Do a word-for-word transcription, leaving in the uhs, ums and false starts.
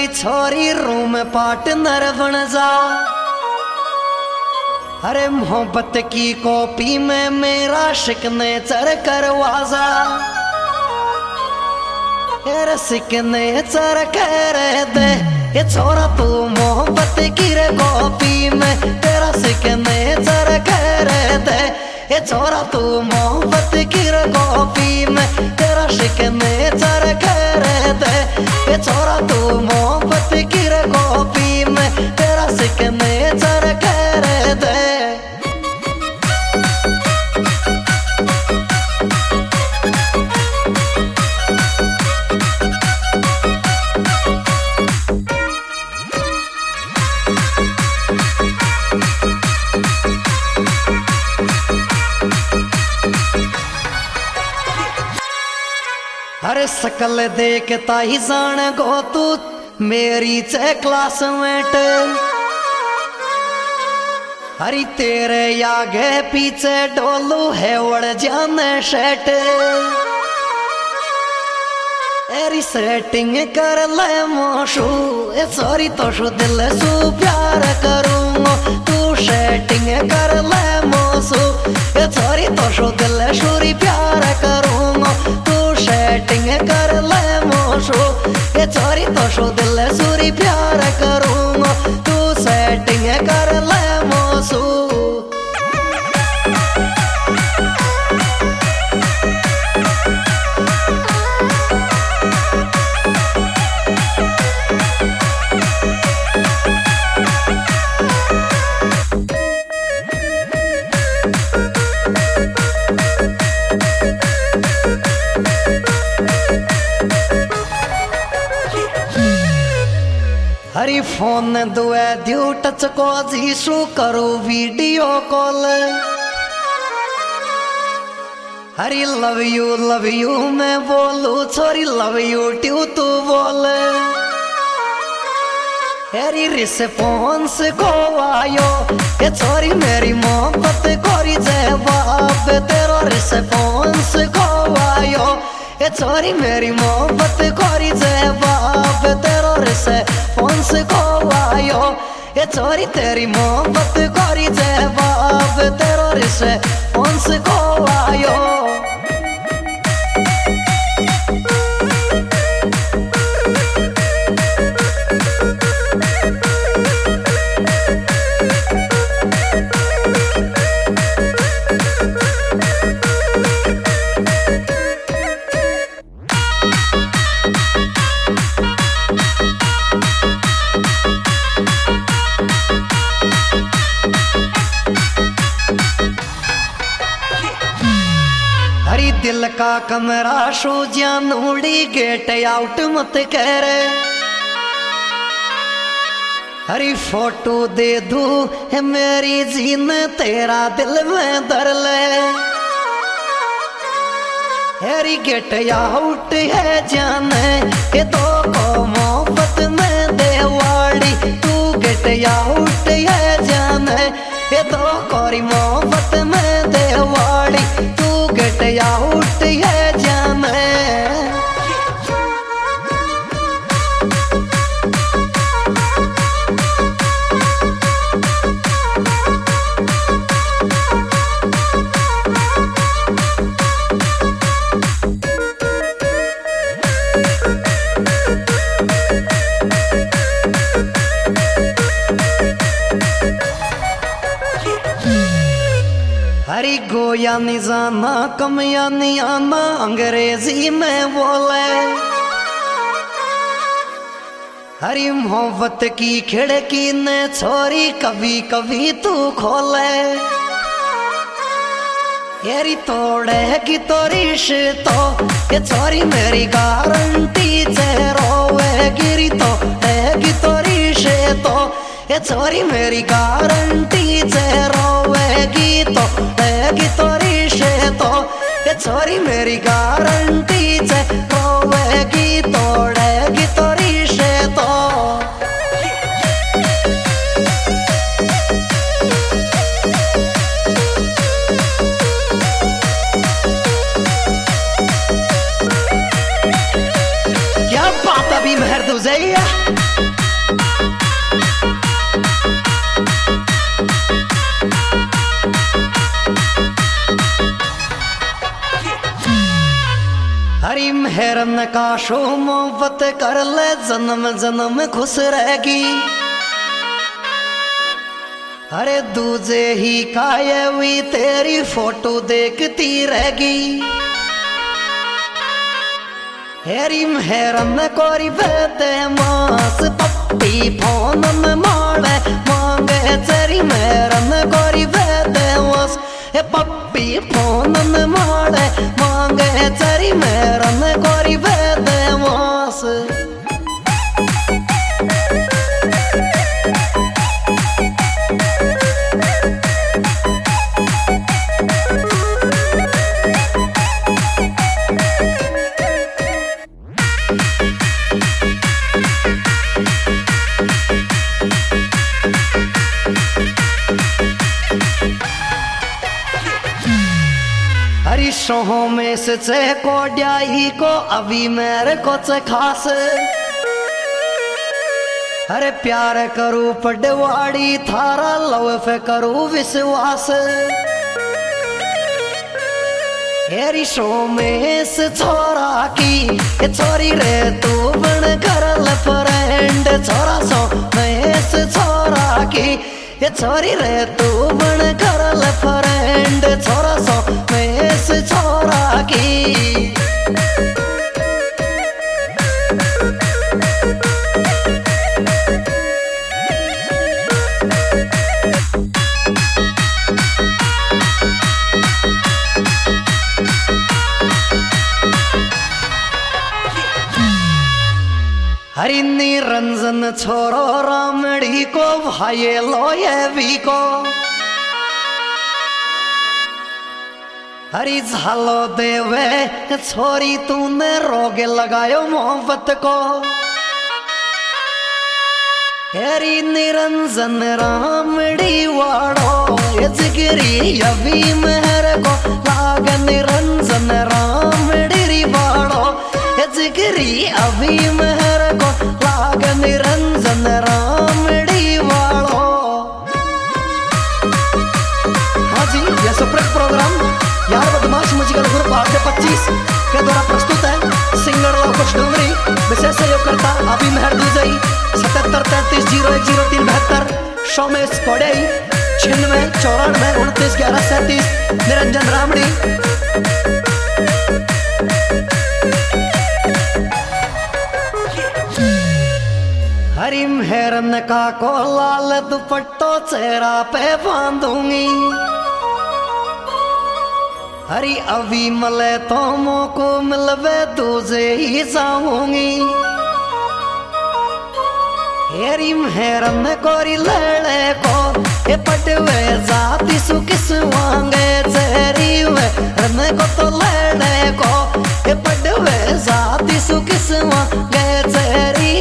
छोरी room partner बन जा। अरे मोहब्बत की कॉपी में मेरा सिग्नेचर करवा जा। अरे सिग्नेचर कर दे ये छोरा तू मोहब्बत की कॉपी में, तेरा सिग्नेचर कर दे ये छोरा तू मोहब्बत की कॉपी में, तेरा सिग्नेचर कर दे ये छोरा तू मोहब्बत की कॉपी में, तेरा सिग्नेचर कर दे। अरे सकल देखता ही जान गो तू मेरी चे क्लासमेट। अरे तेरे आगे पीछे डोलू है वड़ जाने सेट। एरी सेटिंग कर ले मोशू ए सॉरी तो शु दिल सु प्यार करूंगा। तू सेटिंग कर ले मोशू ए सॉरी तो शु दिल शुरी प्यार करूंगा। तू सेटिंग कर ले मोशू ये छोरी तो शो दिल सूरी प्यार करूंगा। तू सेटिंग कर ले मोशू। हरी फोन दुए द्यू टच को जीशु करू video call. Hari love you love you मैं बोलू छोरी लव यू ट्यू तू बोल। हरी रिस्पॉन्स को आयो ये छोरी मेरी मोहब्बत कोरी जवाब तेरा रिस्पॉन्स को आयो ये छोरी मेरी मोहब्बत कोरी जवाब तेरा रिस्पॉन्स को आयो ये छोरी तेरी मोहब्बत कोरी जवाब तेरा रिस्पॉन्स को आयो। हरी दिल का कमरा शो जानूड़ी गेट आउट मत कर। हरी फोटो दे दू है मेरी जीन तेरा दिल में धर ले। हरी गेट आउट है जाने ये तो को मोहब्बत में देवाड़ी। तू गेट आउट है जाने ये तो कोरी मोहब्बत में देवाड़ी। तू गेट आउट है जाने। हरी गोया नहीं जाना कम या नहीं आना अंग्रेजी में बोले। हरी मोहब्बत की खिड़की ने छोरी कभी कभी तू खोले। यारी तोड़ेगी तो रिश्तो ये छोरी मेरी गारंटी से रोवे गिरी तो रहेगी तो रिश्तो ये छोरी मेरी गारंटी से रोवेगी तो रहेगी तो रिश्तो ये छोरी मेरी गारंटी से रोवेगी तो रहेगी तो रिश्तो। क्या बात अभी महर तुझे हेरन का शो मोहब्बत कर ले जन्म जन्म खुश रहेगी। अरे दूजे ही काये हुई तेरी फोटो देखती रहेगी। हेरी मेहरन कोरी बेते मास पप्पी फोन में मारे मांगे तेरी मेहरन कोरी बेते मास ए पप्पी फोन में मारे मांगे तेरी मेहरन कोरी बेते मास। शोहों में से चे को ड्याई को अभी मेरे को चे खास। अरे प्यार करू पडवाड़ी थारा लव पे करू विश्वास। हेरी शो में से छोरा की ए छोरी रे तू बन करल फ्रेंड। छोरा शो में से छोरा की ये छोरी रे तू बन करल फ्रेंड। छोरा सो में से छोरा की हरी निरंजन छोरो रामड़ी को भाई लोये भी को। हरी झालो देवे छोरी तूने रोगे लगायो मोहब्बत को। हरी निरंजन रामड़ी वाड़ो ये जिगरी अभी मेहर को लाग। निरंजन रामड़ी वाड़ो ये जिगरी अभी मेहर को लाग। निरंजन रामड़ी वाड़ो। हाँ जी, यह सुप्रक प्रोग्राम यार बदमाश म्यूजिकल ग्रुप आठ पच्चीस के द्वारा प्रस्तुत है। सिंगर लोकेश डोंगरी, विशेष सहयोगकर्ता अभी मेहर दूजई। सतहत्तर तैंतीस जीरो एक जीरो तीन बहत्तर सोमेश कोड़ई छिन्नवे चौरानवे उनतीस ग्यारह सैंतीस निरंजन रामड़ी। हरी मेहरन का को लाल दुपट्टो चेहरा पे बांधूंगी। हरी अभी मले तो मोको मिलवे तुझे ही जाऊंगी। हेरी मेहरन कोरी लड़े को ये पटवे जाती सु किस वांगे चेरी वे रन को तो लड़े को ये पटवे जाती सु किस वांगे चेरी